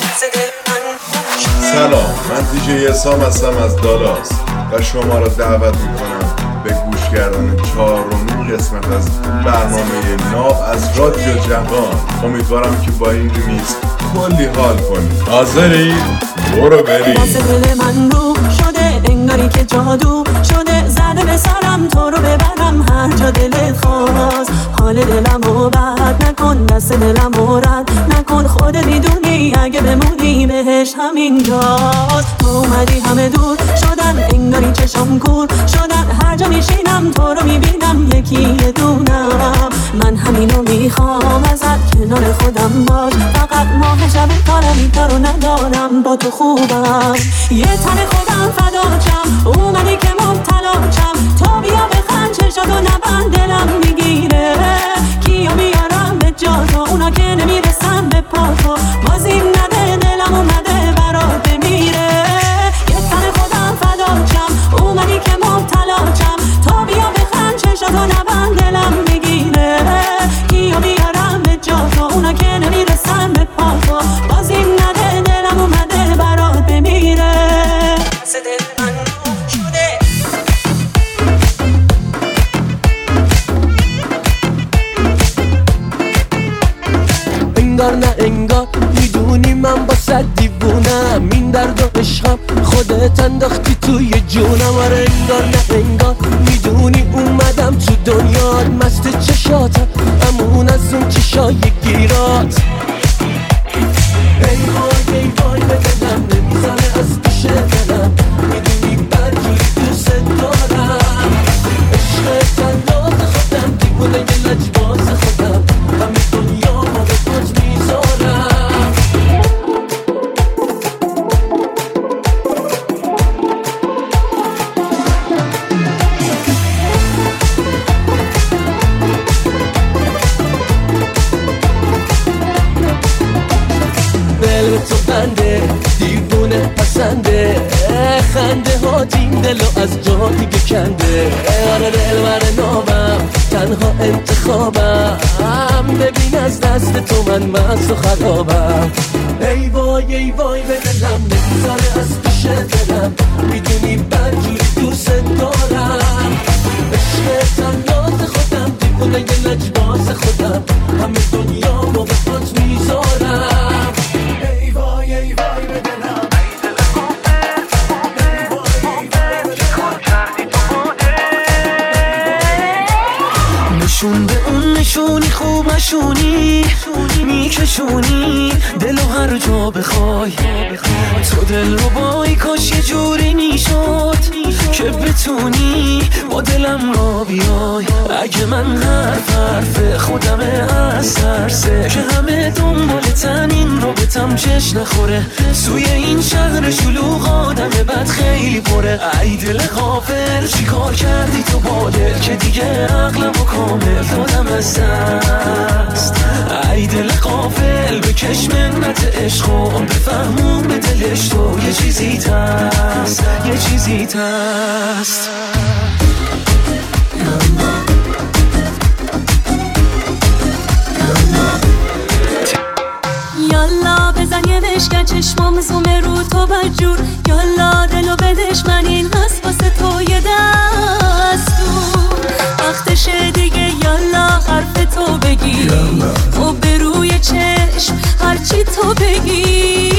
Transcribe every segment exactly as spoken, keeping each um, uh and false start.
سلام، من دیجی اسام هستم از دالاس و شما را دعوت میکنم به گوش کردن چهارمین قسمت از برنامه ناب از رادیو جوان. امیدوارم که با این ریمیکس کلی حال کنید. حاضری؟ برو بریم. دل من رو شده انگاری که جادو شده، زده به سرم تو رو ببرم هر جا دلت خواست. حال دلم رو بد نکن، دست دلم رو رد نکن، خودت میدونی اگه بمونی بهش همینجاست. تو اومدی همه دور شدن انگاری چشم کور شدن، هر جا میشینم تو رو میبینم یکی یه دونم. من همینو میخوام ازت کنار خودم باش، فقط ماه شب کارمی تا رو ندارم با تو خوبم. یه تن خودم فداچم اومدی که مبتلاچم، تو بیا بخند چشاتو نبند دلم میگیره. کیا میارم به جا تو اونا که نمیرسن به پا تو، بازیم نده دلم اومده برات بمیره. یه تن خودم فداچم اومدی که مبتلاچم، تو بیا بخند چشاتو نبند دلم میگیره. کیا میارم به جا تو اونا که نمیرسن به پا تو، بازیم نده دلم اومده برات بمیره. دل من شده انگار نه انگار میدونی من با صد دیوونم، این درد و عشقم خودت انداختی توی جونم. آره انگار نه انگار میدونی اومدم تو دنیات، مست چشاتم امون از اون چشای گیرات. ای وای ای وای به دلم نمیزنه از پیش دلم، میدونی برجوری دوست دارم. عشق تنات خودم دیوونه یه لجباز خودم، همه دنیا ما به پاس میذارم. دل تو بنده دیوونه پسنده، خنده ها دین دلو از جا دیگه کنده. آره دل بر نابم تنها انتخابم، ببین از دست تو من مست و خرابم. ای وای ای وای به دلم نمیذاره از پیش دلم، میدونی برجوری دوست دارم. عشق تنات خودم دیوونه یه لجباز خودم، همه دنیا رو به پات میذارم. ای وای ای وای به دلم نشون به اون نشونی خوب نشونی میکشونی دلو هر جا بخوای. تو دل رو بای کاش یه جوری میشد که بتونی با دلم را بیای. اگه من حرف حرف خودمه از ترسه که همه دنبالتن این رو بتم چش نخوره. سوی این شهر شلوغ آدم بد خیلی پره. ای دل غافل چی کار کردی تو با دل که دیگه عقلم و کامل دادم از دست. ای دل غافل بکش منت عشقم، بفهمون به دلش تو یه چیزی تست یه چیزی تست. یالا بزن یه بشکن چشمام زومه رو تو بجور، یالا دلو بدش من این هست واسه تو یه دستور. وقتشه دیگه یالا حرف تو بگی و به روی چشم هرچی تو بگی.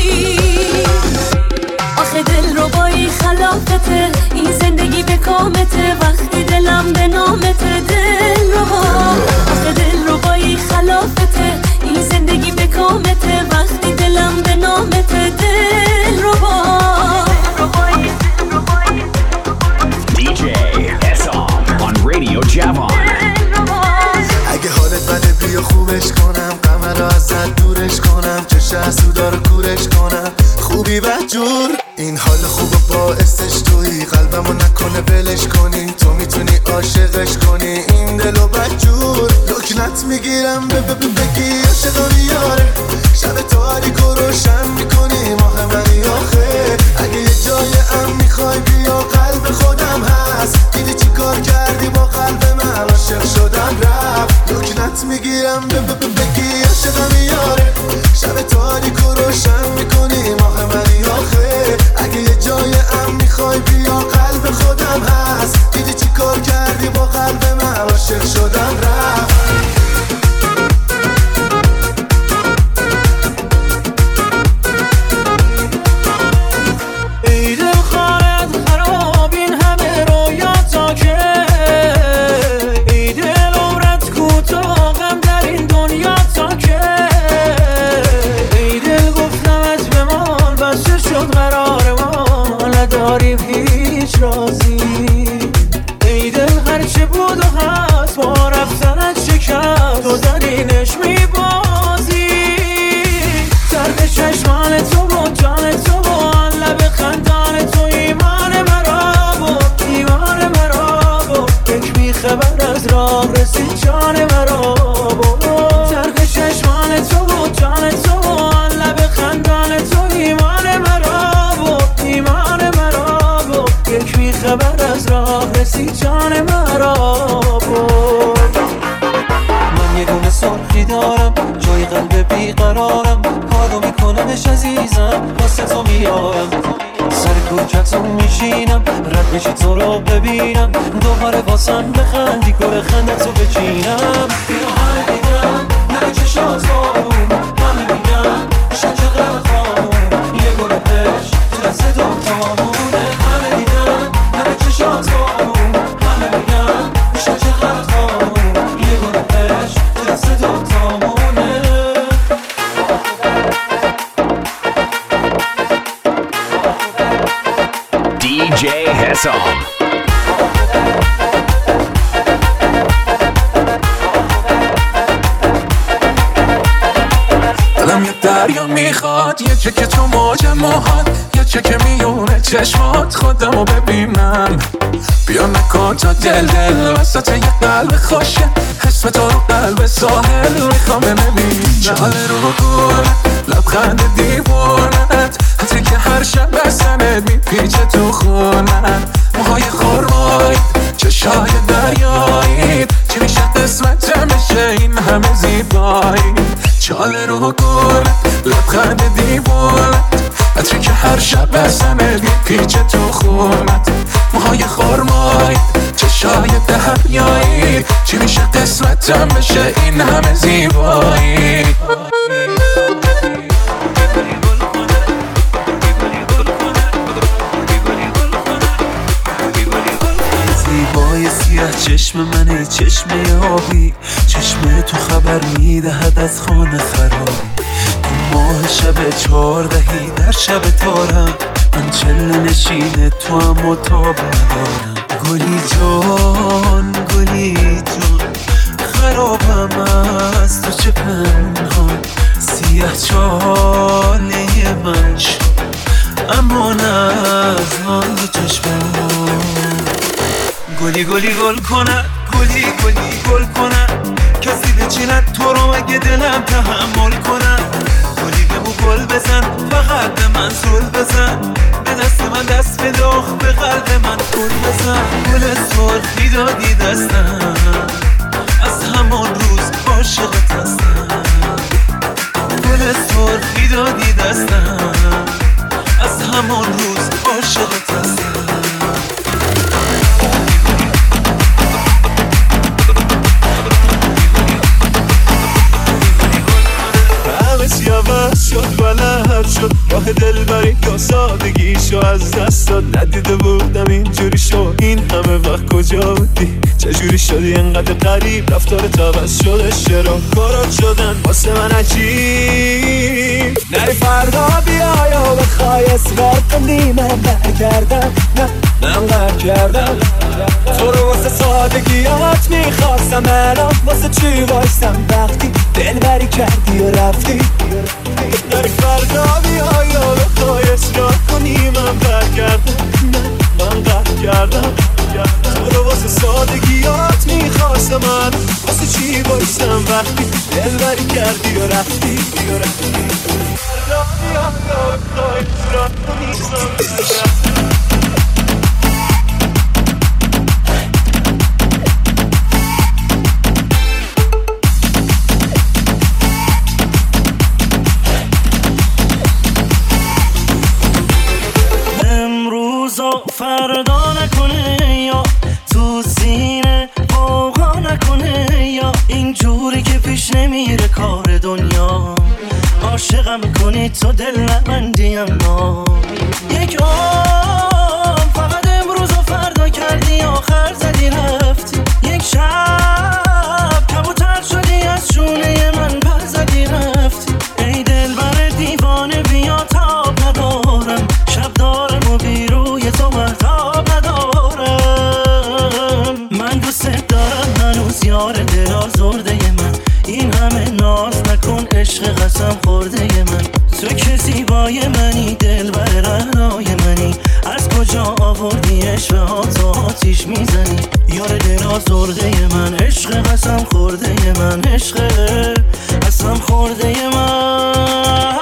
آخه دل رو بایی خلافته این زندگی به کامته، وقتی دلم به نامته دل رو با. آخه دل رو بایی خلافته این زندگی به کامته، وقتی دلم به نامته دل رو با. دیجی اسام on Radio Javon. اگه حالت بده بیا خوبش کنم، غم رو ازت دورش کنم، چش حسودا رو کورش کنم. خوبی بدجور این حال خوب باعثش تویی، قلبمو نکنه بلش کنی، تو میتونی عاشقش کنی این دلو بدجور. لکنت میگیرم به به بگی عاشقانی یاره، شب تاریک و روشن میکنی ماه منی آخه. اگه یه جای ام میخوای بیا قلب خودم هست، دیدی چی کار کردی با قلب من عاشق شدم رفت. لکنت میگیرم به به بگی عاشقانی یاره، شب تاریک و روشن میکنی خبر از راه رسید جان مرا برد. من یه دونه سرخی دارم جای قلب بیقرارم، کارو میکنمش عزیزم واسه تو میارم. سر کوچکتون میشینم رد بشی تو رو ببینم، دوباره واسم بخندی گل خندتو بچینم. بیا همه دیدم نره چشات بارون، همه میگم شد چقدر خانون، یه گل عشق تو دست دوتامونه. همه دیدم نره چشات بارون، همه میگم شد چقدر خانون، یه گل عشق تو دست دوتامونه. دی جی حسام. دلم یه دریا میخواد، یه چکه تو موج موهات، یه چکه میونه چشمات، خودمو ببینم. بیا نکن تا دل دل وسط یه قلب خوشه، اسم تو رو قلب ساحل میخوام ببینم. جاله رو گل لبخند دیوونت، حتی که هر شب بسنت میپیچه تو خونت. موهای خورمایی چشای دریایی، چی میشه قسمت میشه این همه زیبایی. چاله رو گل لبخند دیوونت، عطری که هر شب بسنت میپیچه تو خونت. موهای خورمایی چشای دریایی، چی میشه قسمتم بشه این همه زیبایی. زیبای سیاه چشم منه، چشم آبی، چشم تو خبر میدهد از خانه خرابی. تو ماه شب چهاردهی در شب تارم، من چله نشینه تو هم و تاب ندارم. گلی جان گلی جان خرابم از تو چه پنهان، سیاه چاله من شد اما نه از من دو چشمان. گلی گلی گل کنه، گلی گلی گل کنه، کسی بچیند تو رو اگه دلم تحمل کنه. گلی بگو گل بزن فقط به من زل بزن، به دست من دست بده به قلب من گل بزن. گل سرخی دادی دستم، از همان روز عاشقت هستم. گل سرخی دادی دستم، از همان روز عاشقت هستم. عوض شد بلد شد راه دلبری یا سادگیشو از دست داد. ندیده بودم اینجوری شد، این همه وقت کجا بودی؟ چجوری شدی انقدر غریب؟ رفتارت عوض شده، چرا کارات شدن واسه من عجیب؟ نری فردا بیا یا بخوای اصرار کنی من برگردم، نه من قهر کردم تو رو واسه سادگیات میخواستم، الان واسه چی وایستم وقتی دلبری کردی و رفتی؟ نری فردا بیا یا بخوای اصرار کنی من برگردم، نه من قهر کردم تو رو واسه سادگیات میخواستم، من واسه چی وایستم وقتی دلبری کردی و رفتی؟ فردا بیا یا بخوای اصرار کنی من برگردم. فردا نکنه یا تو سینه فوقا نکنه، یا اینجوری که پیش نمیره کار دنیا. عاشقم کنی تو دل نبندی اما یک عام فقط امروز و فردا کردی، آخر زدی رفتی. یک شب کبوتر شدی از شونه من پر زدی رفتی. ای دل بر دیوانه بیا تاب ندارم، شب دارم و بیروی تو مرتاب ندارم. من دوست دارم هنوز یار دل آزرده من، این همه ناز نکن عشق قسم خورده من. تو که زیبای منی دل بر رهنای منی، از کجا آوردی عشق ها تو آتیش میزنی؟ یار دل آزرده من، عشق قسم خورده من، عشق قسم خورده من.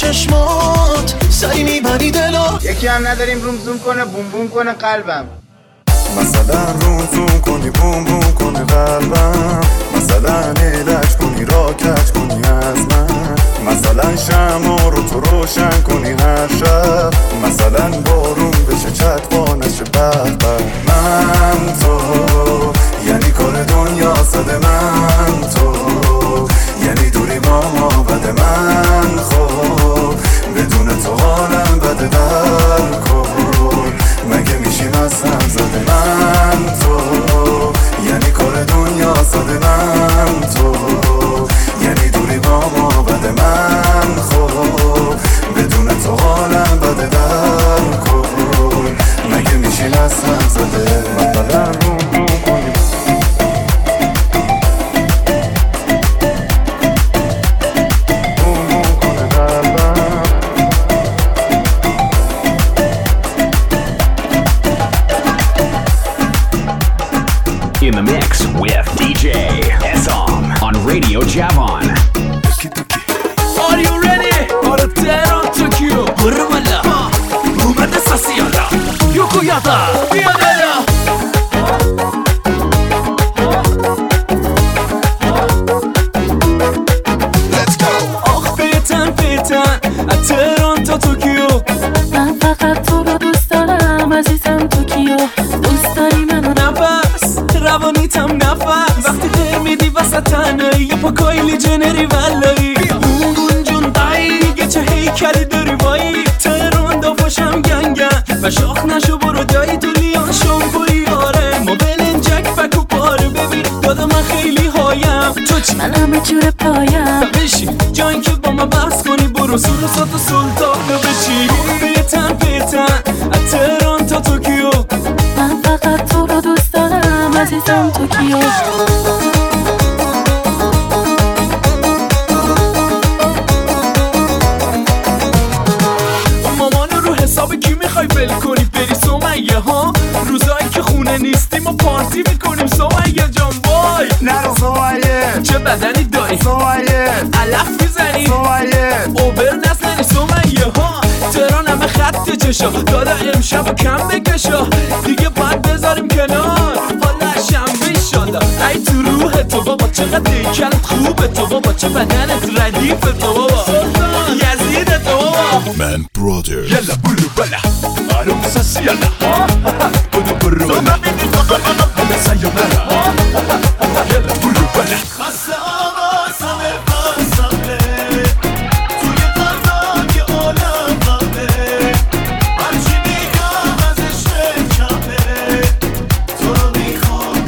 چشمات سری میبری دلو. یکی هم نداریم روم زوم کنه بوم بوم کنه قلبم. مثلا روم زوم کنی بوم بوم کنه قلبم، مثلا علاج کنی را کج کنی از من، مثلا شمع رو تو روشن کنی هر شب، مثلا بارون بشه چتبا نشه بخبر. من تو یعنی کار دنیا صده، من تو یعنی دوری ما ما بده، من خب بدون تو حالم بده در کن، مگه میشیم از هم زده. من تو یعنی کار دنیا صده، من تو یعنی دوری با ما بده، من خب بدون تو حالم بده در کن، مگه میشیم از هم زده. مثلا روم روم کنی In the mix with D J Esam on Radio Javon. Are you ready? آره تهران توکیو برو بالا اومده ساسیالا یوکو یادا بیا بالا. آخ بیتن بیتن از تهران تا توکیو، من فقط تو رو دوست دارم عزیزم توکیو. دوست داری منو نفس روانیتم نفس، وقتی تر میدی وسط تنهایی یه پا کایلی جنری ولایی اون جون دایی چه هیکلی داری وایی. تهران دافاشم گنگن و شاخ نشو برو دایی تو لیان شامپوی آره ما بلنجک فکو پاره. ببین دادا من خیلی هایم تو چی؟ من همه جور پایم بشین جایی که با ما بحث کنی برو سور و سات و سلطان رو بچی. بیتن بیتن از تهران تا توکیو، من فقط تو رو دوست دارم عزیزم توکیو. مامانو رو حساب کی میخوای ول کنی بری سمیه ها؟ روزایی که خونه نیستیم و پارتی میکنیم سمیه جان. وای نرو سمیه چه بدنی داری سمیه، علف میزنی سمیه اوبر نزنی سمیه ها. تهران همه خط چشا دادا امشب و کم بکشا دیگه باید بذاریم کنار حالا شنبه شالا. ای تو روح تو بابا چقدر دیکلت خوبه تو بابا، چه بدنت ردیف تو بابا، یزید تو بابا. من برادر یلا برو بلا آروم ساسی یلا برو برو بلا همه سیانه یلا برو بلا. خسته آوازم بازمه توی قلبم یه عالم غمه، هرچی میگم ازش کمه تو رو میخوام.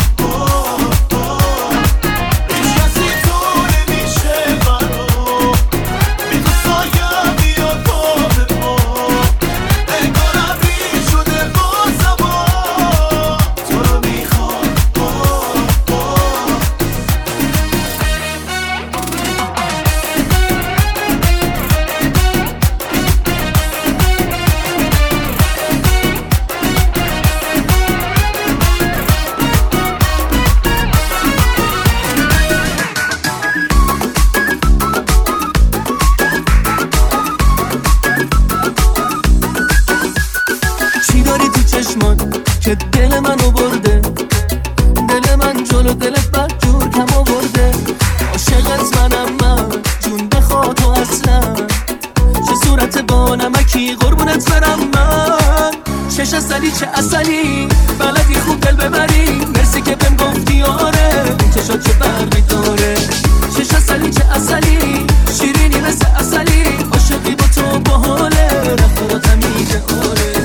هیچ کسی تو نمیشه برام، بی تو سایم بیاد پا به پا، انگارم ریز شده با زمان تو رو میخوام. چی داری تو چشمات که دل منو برده؟ دل من جلو دلت بد جور کم آورده. عاشقت منم من جون بخوا تو اصلا، چه صورت با نمکی قربونت برم من. چش اصلی چه اصلی بلدی خوب دل ببری، مرسی که بهم گفتی آره این چشات چه برقی داره. چش اصلی چه اصلی شیرینی مثل اصلی، عاشقی با تو باحاله رفتاراتم میگه آره.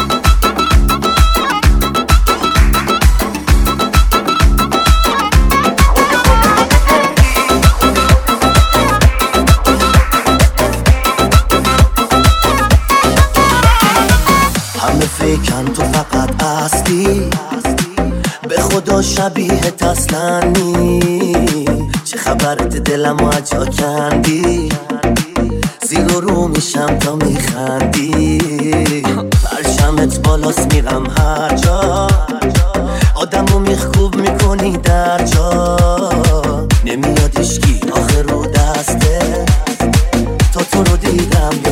همه فکرن تو فقط اصلی، به خدا شبیه اصلنی. چه خبرت دلم و اجا کندی، زیر و رو میشم تا میخندی. پرشمت بالاست میرم هر جا، آدم رو میخکوب میکنی در جا. نمیاد اشکی آخر رو دسته، تا تو رو دیدم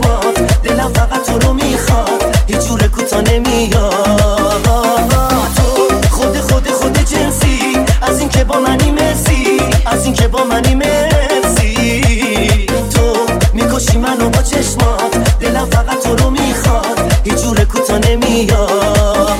چشمات دلم فقط تو رو میخواد هیچ جور کوتا نمیاد تو خود خود خود جنسی از این که با منی مرسی از این که با منی مرسی تو میکشی منو با چشمات دلم فقط تو رو میخواد هیچ جور کوتا نمیاد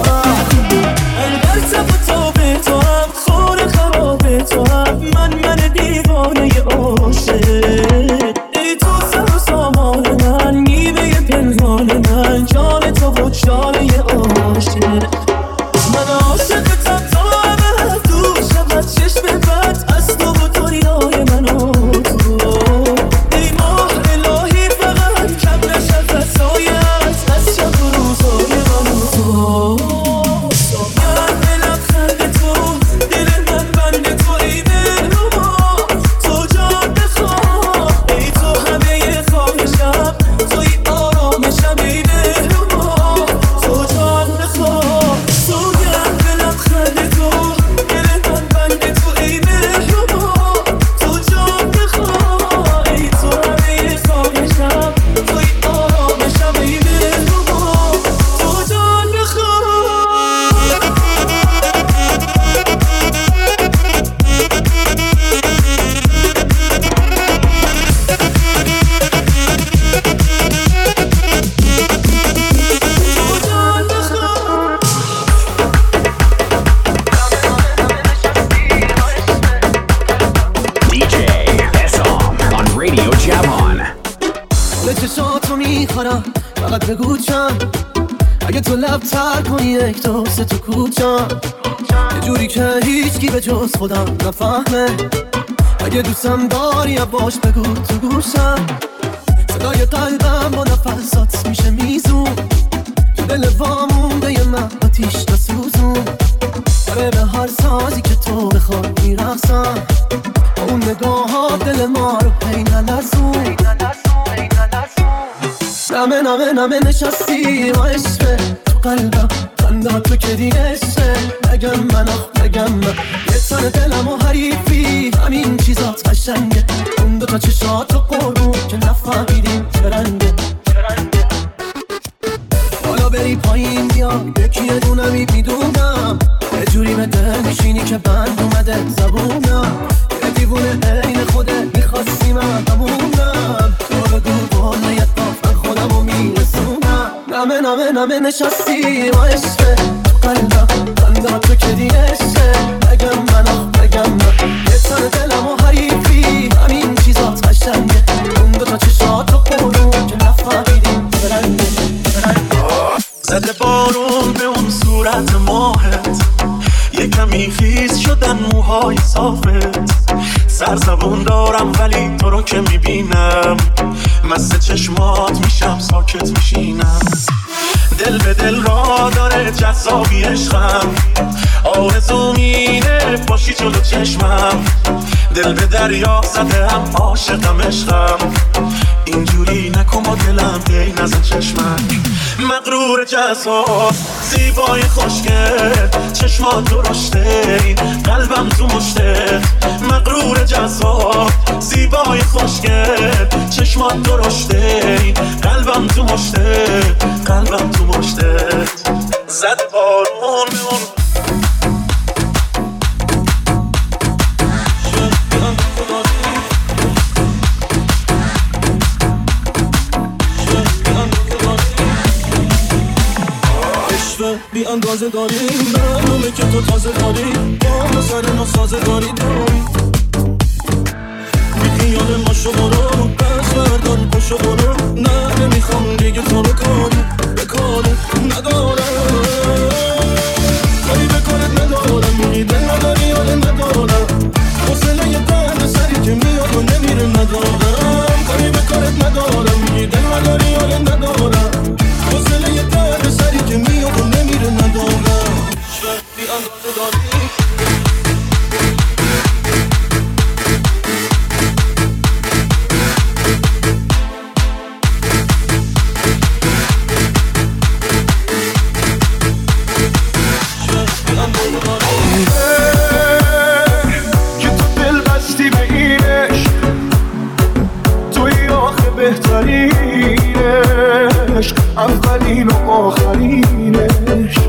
البته با تو به تو هم خور خراب تو هم من من دیوانه عاشق ای تو سر و سامان من میوه پنهان من جان تو و جانه عاشق من عاشقتم تا ابد دور شود چشم بد از تو و دنیای من و تو ای ماه الهی فقط کم نشد از سایت از شب و روزای من و تو ساگر دلم خنده تو دل من بند تو ای دلربا تو جان بخواه ای تو همه خواهشم توی آرامشم ای دلربا تو جان بخواه ساگر دلم خنده تو دل من بند تو ای دلربا تو جان بخواه ای تو همه خواهشم توی آرامشم ای دلربا تو جان بخواه D J Esom on Radio Javon. به چشاتو میخورم فقط بگو چند اگه تو لب تر کنی یک دو سه تو کوچم یه جوری که هیچکی به جز خودم نفهمه اگه دوستم داری باش بگو تو گوشم صدای قلبم با نفسات میشه میزون تو دل وامونده من آتیش نسوزون آره به هر سازی که تو بخوای میرقصم با اون نگاه ها دل ما رو پی نلرزون نمه نمه نمه نشستی و عشقه تو قلبم خنده تو که دیگه عشقه نگم من آخ نگم من یه تن دلم و حریفی همین چیزات قشنگه اون دوتا چشات و قربون که نفهمیدیم چه رنگه حالا بری پایین بیا یکی یه دونمی میدونم یه جوری به دل میشینی که بند اومده زبونم یه دیوونه عین خوده میخواستی من همونم تو رو دو بالا یه من خودم رو میرسونم نمه نمه نمه نشستی و عشقه تو قلبم بنده تو که دیگه عشقه نگم من آخ نگم من یه تن دلم و حریفی همین چیزات قشنگه اون دوتا چشات و قرون که نفهمیدیم برنگه زده بارون به اون صورت ماهت یه کمی خیز شدن موهای صافت سرزبون دارم ولی تو رو که میبینم مست چشمات میشم ساکت میشینم دل به دل را داره جذابی عشقم آرزو مینه باشی جلو چشمم دل به دریا زده هم عاشقم عشقم اینجوری نکن با دلم پی نزن چشمک مغرور جذاب زیبای خوشگل چشمات درشته این قلبم تو مشته مغرور جذاب زیبای خوشگل چشمات درشته این قلبم تو مشته قلبم تو مشته زد بارون به اون بی اندازه داریم برنامه که تو تازه داری با ما سر ناسازه داری داری بی خیال ما شما رو بس بردان پاشو برو نه نمیخوام دیگه تو رو کاری به کاری ندارم کاری به کارت ندارم میگی دل نداری یاده ندارم حسنه یه درد سری که میاد و نمیره ندارم کاری به کارت ندارم میگی دل نداری یاده ندارم حسنه یه درد سری که میاد و نمیره ندارم بی اندازه داری که تو دل بستی به اینش توی آخه بهتری عشق اولین و آخرین عشق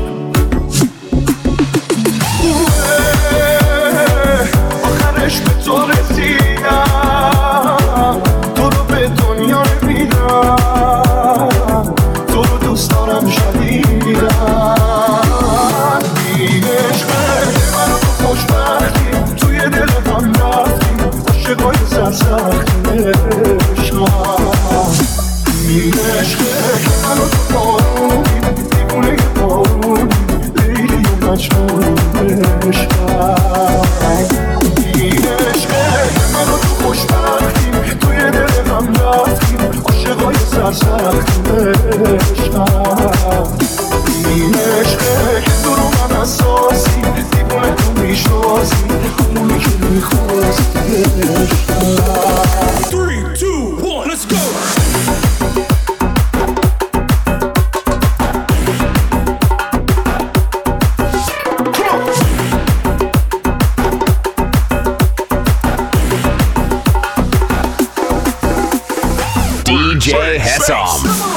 آخرش به تو رسیدم، تو رو به دنیا نمیدم، تو رو دوست دارم شدیدم. این عشقه من و تو خوشبختی توی دل هم رفتیم، عاشقای سرسختی عشقم. این عشقه من و تو بارونیم، دیوونه بارونیم، لیلی و مجنون عشقم. این عشقه من و تو خوشبختیم توی دل هم رفتیم، عاشقای سرسختیم عشقم. این عشقه که تو رو من اساسی، دیوونه تو میشناسی، همونی که میخواستی عشقم. three, two, one, let's go! دی جی Hesam.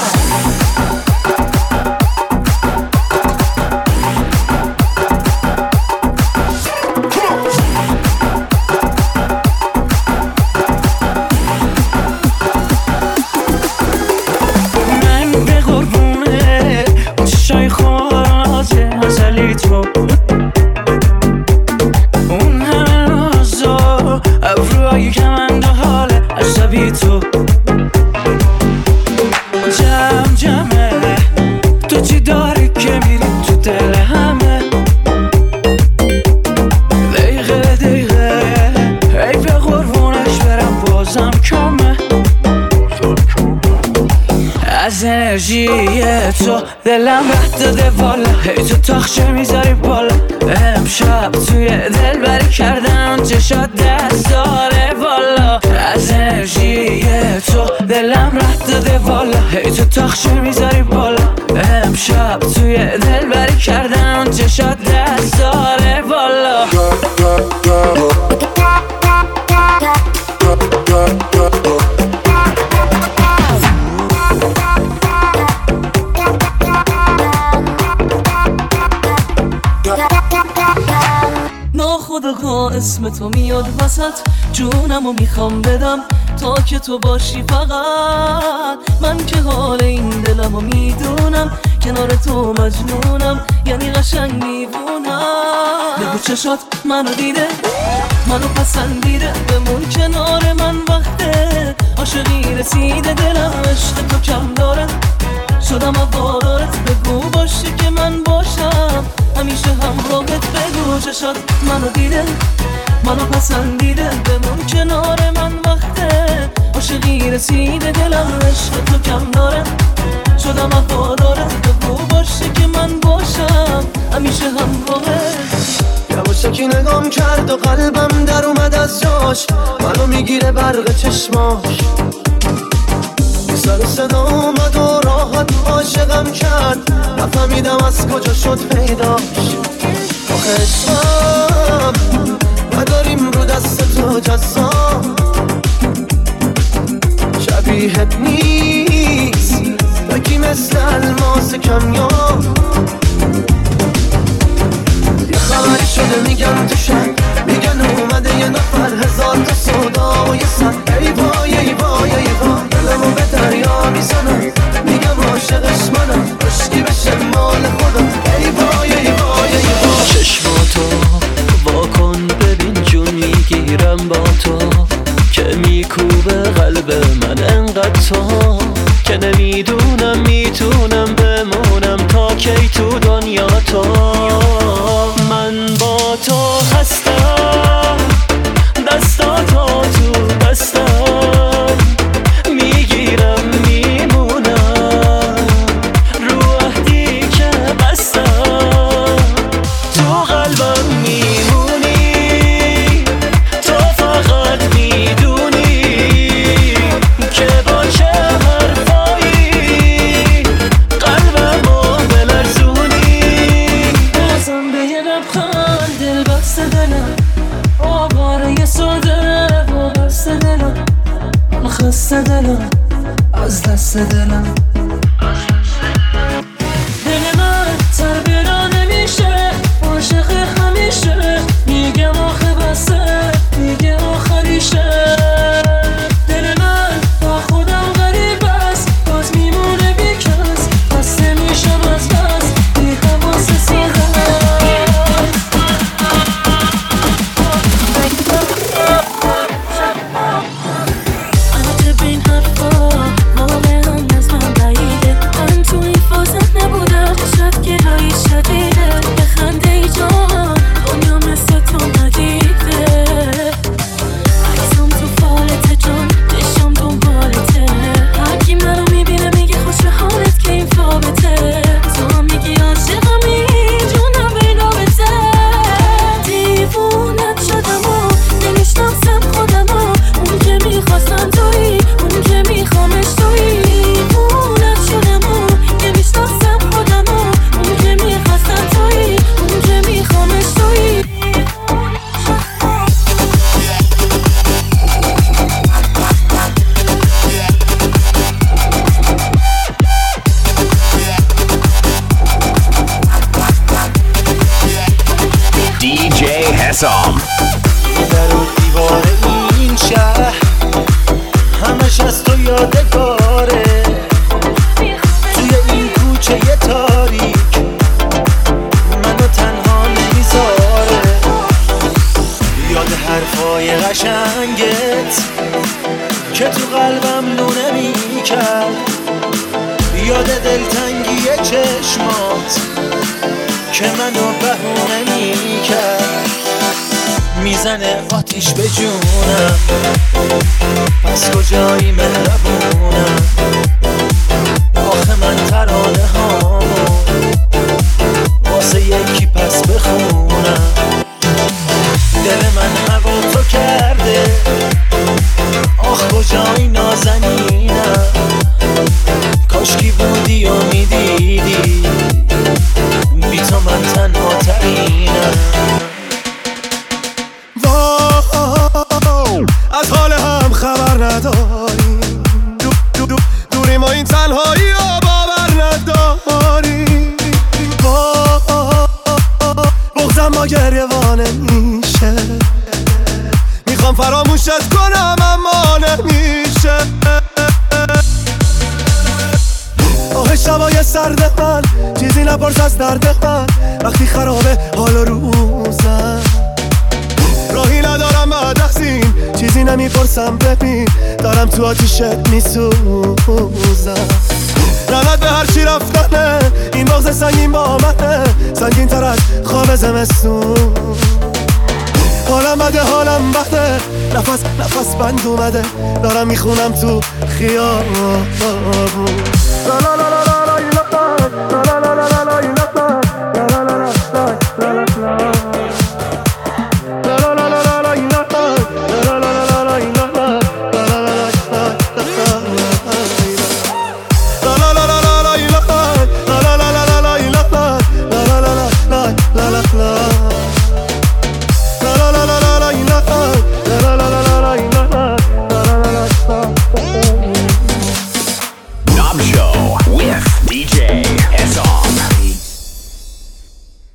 تو دلم رد داده والا، هی تو تاخچه میذاری بالا. امشب توی دل بری کردم چشات دست داره والا. از انرژی تو دلم رد داده والا، هی تو تاخچه میذاری بالا. امشب توی دل بری کردم چشات دست داره والا. ناخودآگاه اسم تو میاد وسط، جونمو میخوام بدم تا که تو باشی فقط. من که حال این دلمو میدونم، کنار تو مجنونم، یعنی قشنگ میبونم. بگو چشات منو دیده، منو پسندیده، بمون کنار من وقته. عاشقی رسیده دلم عشق تو کم داره، شدم وادارت. بگو باشه که من باشم همیشه همراهت. بگو چشات منو دیده، منو پسندیده، بمون کنار من وقته. عاشقی رسیده دلم عشق تو کم داره، شدم وفادارت. بگو باشه که من باشم همیشه همراهت. یواشکی نگام کرد و قلبم در اومد از جاش، منو میگیره برق چشماش. سر صدا اومد و راحت عاشقم کرد، نفهمیدم از کجا شد پیداش. آخه عشقم نداریم رو دست تو جزام، شبیهت نیست بگی مثل الماس کمیاب. یه خبری شده میگن تو شن، میگن اومده یه نفر هزار تا سودا و یه سن. ای وای ای وای ای وای دلمو به دریا میزنم، میگم عاشقش منم، عشقی بشه مال خودم. ای وای ای وای ای وای چشماتو واکن ببین جون میگیرم با تو، که میکوبه قلب من انقدر تو، که نمیدونم میتونم بمونم تا کی تو دنیا تو. من با تو هستم، دستاتو تو دستم میگیرم میمونم، رو عهدی که بستم تو قلبم میمونی. تو فقط میدونی که با چه حرفایی قلبمو بلرزونی. بازم به یه لبخند دل بسته دلم، آواره ساده و بسته دلم، خسته دلم از دست دلم. یاد دلتنگی چشمات که منو بهونه میکرد میزنه آتیش به جونم پس کجایی مهربونم آخه من ترانه هامو واسه یکی پس بخونم دل من هوا تو کرده آخ کجایی نازنینم کاشکی بودی و میدیدی بی تو من تنها ترینم از حال هم خبر نداریم دو دو دو دوری ما این تنهایی رو باور نداریم بغضم ما گریوانه میشه میخوام فراموشت کنم اما نمیشه آه شبای سرد من چیزی نپرس از درد من وقتی خرابه حال روزم راهی ندارم بعد از این چیزی نمیپرسم ببین دارم تو آتیشت میسوزم لعنت به هر چی رفتنه این بغض سنگین با منه سنگین تر از خواب زمستون حالم بده حالم بده نفس نفس بند اومده دارم میخونم تو خیابون